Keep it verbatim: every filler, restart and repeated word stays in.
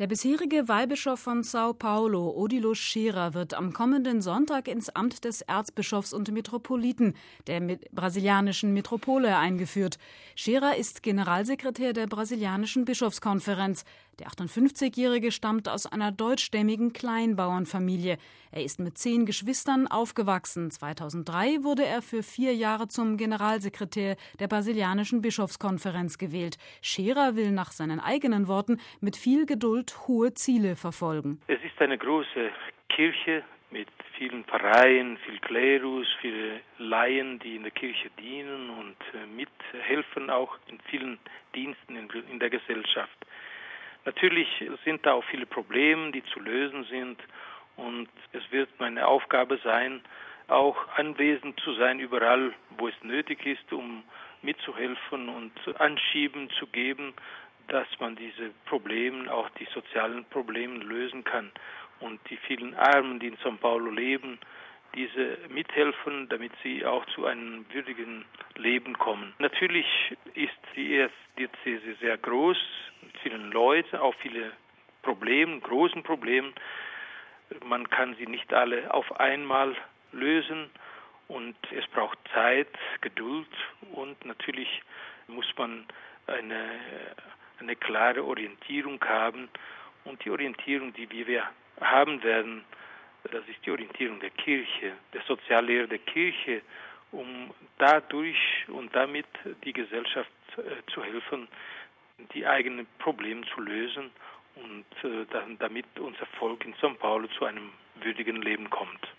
Der bisherige Weihbischof von São Paulo, Odilo Scherer, wird am kommenden Sonntag ins Amt des Erzbischofs und Metropoliten der brasilianischen Metropole eingeführt. Scherer ist Generalsekretär der brasilianischen Bischofskonferenz. Der achtundfünfzigjährige stammt aus einer deutschstämmigen Kleinbauernfamilie. Er ist mit zehn Geschwistern aufgewachsen. zweitausenddrei wurde er für vier Jahre zum Generalsekretär der brasilianischen Bischofskonferenz gewählt. Scherer will nach seinen eigenen Worten mit viel Geduld hohe Ziele verfolgen. Es ist eine große Kirche mit vielen Pfarreien, viel Klerus, viele Laien, die in der Kirche dienen und mithelfen auch in vielen Diensten in der Gesellschaft. Natürlich sind da auch viele Probleme, die zu lösen sind, und es wird meine Aufgabe sein, auch anwesend zu sein überall, wo es nötig ist, um mitzuhelfen und Anschieben zu geben, dass man diese Probleme, auch die sozialen Probleme, lösen kann und die vielen Armen, die in São Paulo leben, diese mithelfen, damit sie auch zu einem würdigen Leben kommen. Natürlich ist die Diözese sehr groß, mit vielen Leuten, auch viele Probleme, großen Problemen. Man kann sie nicht alle auf einmal lösen und es braucht Zeit, Geduld, und natürlich muss man eine, eine klare Orientierung haben, und die Orientierung, die wir haben werden, das ist die Orientierung der Kirche, der Soziallehre der Kirche, um dadurch und damit die Gesellschaft äh, zu helfen, die eigenen Probleme zu lösen und äh, dann, damit unser Volk in São Paulo zu einem würdigen Leben kommt.